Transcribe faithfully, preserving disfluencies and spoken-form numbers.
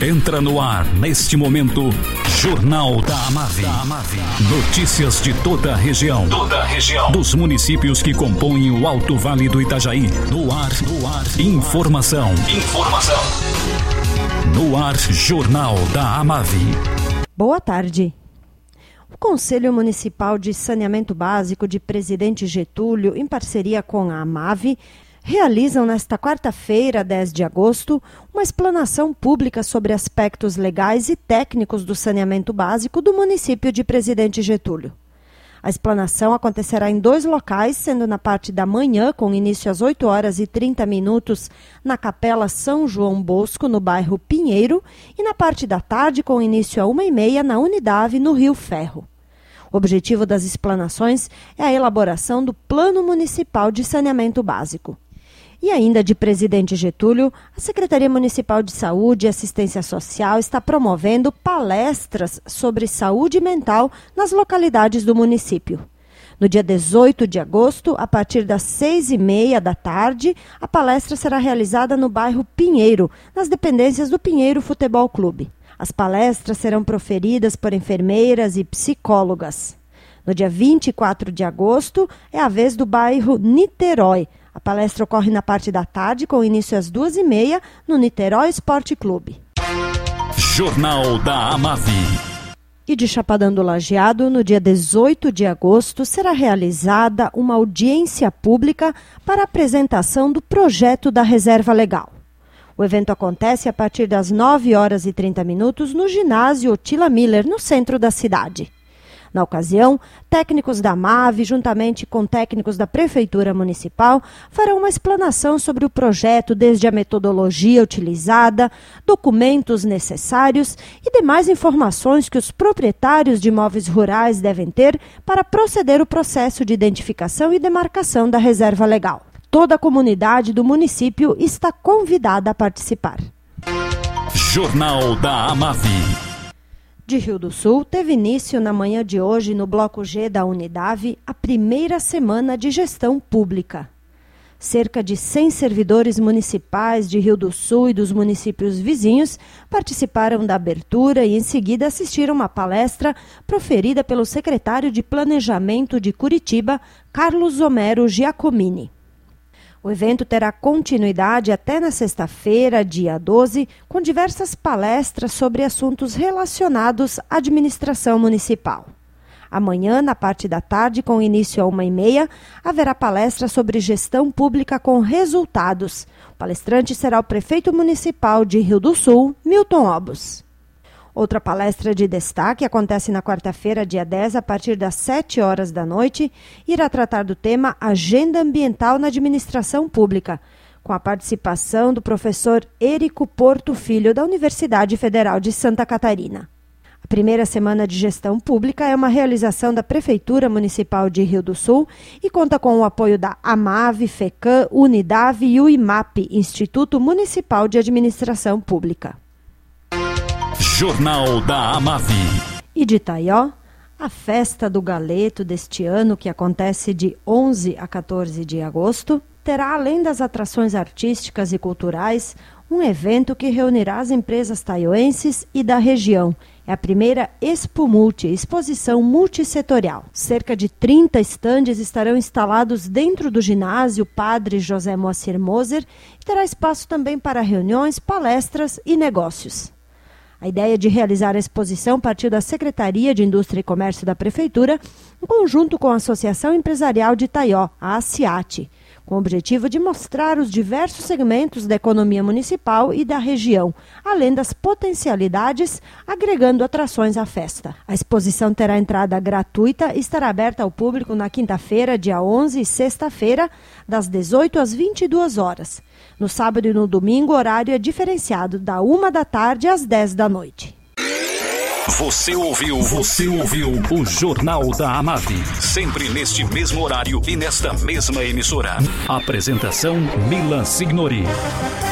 Entra no ar, neste momento, Jornal da Amave. Notícias de toda a região. Toda a região. Dos municípios que compõem o Alto Vale do Itajaí. No ar, no ar. Informação. Informação. No ar, Jornal da Amave. Boa tarde. O Conselho Municipal de Saneamento Básico de Presidente Getúlio, em parceria com a Amave, realizam nesta quarta-feira, dez de agosto, uma explanação pública sobre aspectos legais e técnicos do saneamento básico do município de Presidente Getúlio. A explanação acontecerá em dois locais, sendo na parte da manhã, com início às oito horas e trinta minutos, na Capela São João Bosco, no bairro Pinheiro, e na parte da tarde, com início a uma e meia, na Unidade, no Rio Ferro. O objetivo das explanações é a elaboração do Plano Municipal de Saneamento Básico. E ainda de Presidente Getúlio, a Secretaria Municipal de Saúde e Assistência Social está promovendo palestras sobre saúde mental nas localidades do município. No dia dezoito de agosto, a partir das seis e meia da tarde, a palestra será realizada no bairro Pinheiro, nas dependências do Pinheiro Futebol Clube. As palestras serão proferidas por enfermeiras e psicólogas. No dia vinte e quatro de agosto, é a vez do bairro Niterói. A palestra ocorre na parte da tarde, com início às duas e meia, no Niterói Esporte Clube. Jornal da Amave. E de Chapadão do Lajeado, no dia dezoito de agosto, será realizada uma audiência pública para a apresentação do projeto da Reserva Legal. O evento acontece a partir das nove horas e trinta minutos no ginásio Otila Miller, no centro da cidade. Na ocasião, técnicos da Amave, juntamente com técnicos da Prefeitura Municipal, farão uma explanação sobre o projeto, desde a metodologia utilizada, documentos necessários e demais informações que os proprietários de imóveis rurais devem ter para proceder o processo de identificação e demarcação da reserva legal. Toda a comunidade do município está convidada a participar. Jornal da Amave. De Rio do Sul, teve início na manhã de hoje, no Bloco G da Unidade, a primeira semana de gestão pública. Cerca de cem servidores municipais de Rio do Sul e dos municípios vizinhos participaram da abertura e, em seguida, assistiram uma palestra proferida pelo secretário de Planejamento de Curitiba, Carlos Homero Giacomini. O evento terá continuidade até na sexta-feira, dia doze, com diversas palestras sobre assuntos relacionados à administração municipal. Amanhã, na parte da tarde, com início a uma e meia, haverá palestra sobre gestão pública com resultados. O palestrante será o prefeito municipal de Rio do Sul, Milton Obus. Outra palestra de destaque acontece na quarta-feira, dia dez, a partir das sete horas da noite, e irá tratar do tema Agenda Ambiental na Administração Pública, com a participação do professor Érico Porto Filho, da Universidade Federal de Santa Catarina. A primeira semana de gestão pública é uma realização da Prefeitura Municipal de Rio do Sul e conta com o apoio da Amave, FECAM, Unidade e o IMAP, Instituto Municipal de Administração Pública. Jornal da Amave. E de Itaió, a Festa do Galeto deste ano, que acontece de onze a quatorze de agosto, terá, além das atrações artísticas e culturais, um evento que reunirá as empresas taioenses e da região. É a primeira Expo Multi, exposição multissetorial. Cerca de trinta estandes estarão instalados dentro do ginásio Padre José Moacir Moser e terá espaço também para reuniões, palestras e negócios. A ideia de realizar a exposição partiu da Secretaria de Indústria e Comércio da Prefeitura, em conjunto com a Associação Empresarial de Itaió, a ACIAT, com o objetivo de mostrar os diversos segmentos da economia municipal e da região, além das potencialidades, agregando atrações à festa. A exposição terá entrada gratuita e estará aberta ao público na quinta-feira, dia onze, e sexta-feira, das dezoito às vinte e duas horas. No sábado e no domingo, o horário é diferenciado, da uma da tarde às dez da noite. Você ouviu, você ouviu o Jornal da Amave, sempre neste mesmo horário e nesta mesma emissora. Apresentação Milan Signori.